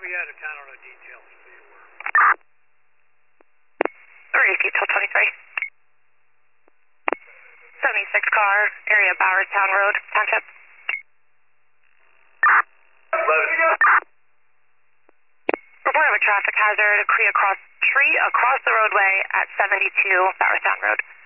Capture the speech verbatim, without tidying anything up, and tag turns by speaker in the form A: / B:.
A: be out of town on a detail, so you were.
B: Three, detail twenty-three. seventy-six car, area Bowerstown Road, Township. Report of a traffic hazard, tree across, tree across the roadway at seventy-two Bowerstown Road.